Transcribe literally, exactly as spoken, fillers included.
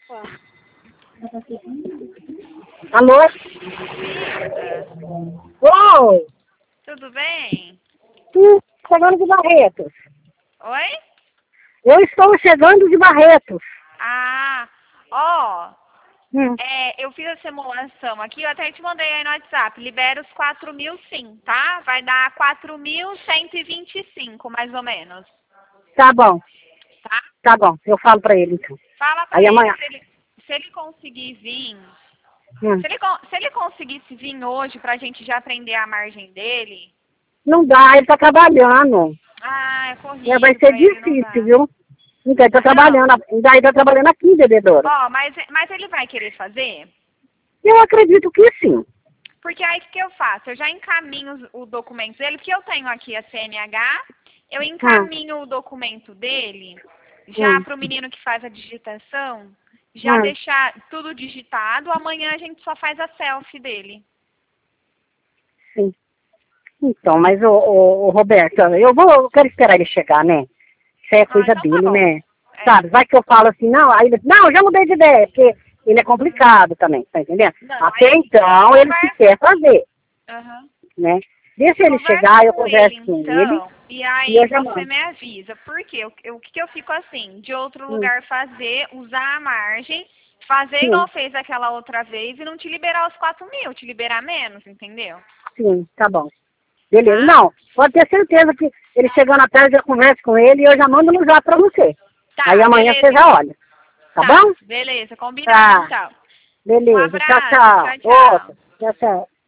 Alô? Oi! Tudo bem? Tu chegando de Barretos. Oi? Eu estou chegando de Barretos. Ah, ó, Hum. é, eu fiz a simulação aqui, eu até te mandei aí no WhatsApp, libera os quatro mil sim, tá? Vai dar quatro mil cento e vinte e cinco, mais ou menos, Tá bom, tá? tá bom. Eu falo pra ele então. Fala pra Aí ele amanhã. se ele, se ele conseguir vir, Hum. se ele, con- se ele conseguisse vir hoje pra gente já aprender a margem dele, Não dá, ele tá trabalhando. ah, é É, vai corrido ser pra ele, não difícil, dá. viu? Então, ele tá Não, trabalhando. Daí tá trabalhando aqui, bebedouro. ó, mas, mas ele vai querer fazer? Eu acredito que sim. Porque aí o que eu faço? Eu já encaminho os- o documento dele, porque eu tenho aqui a C N H, eu encaminho o documento dele já Hum. para o menino que faz a digitação, já Hum. deixar tudo digitado, amanhã a gente só faz a selfie dele. Sim. Então, mas o, o, o Roberto, eu vou, eu quero esperar ele chegar, né? Isso é Ah, coisa então tá dele, bom. né? É. Sabe, vai que eu falo assim, não, aí ele, não, já mudei de ideia, porque ele é complicado também, tá entendendo? Não, Até aí então, ele se conversa, quer fazer, aham. né? Deixa ele Conversa chegar, eu com ele converso com ele então, e e aí eu já você mando. me avisa. Por quê? O eu- o que, que eu fico assim? De outro Hum, lugar fazer, usar a margem, fazer igual sim, fez aquela outra vez e não te liberar os quatro mil, te liberar menos, entendeu? sim, tá bom. Beleza. Tá? Não, pode ter certeza que ele chegando à tarde, eu converso com ele e eu já mando no zap pra você. Aí Tá, amanhã beleza você já então. olha. Tá Tá, bom? beleza, combinado Tá. então. Um Beleza. Tchau, abraço, tchau. tchau, Outra. tchau. Tchau, tchau.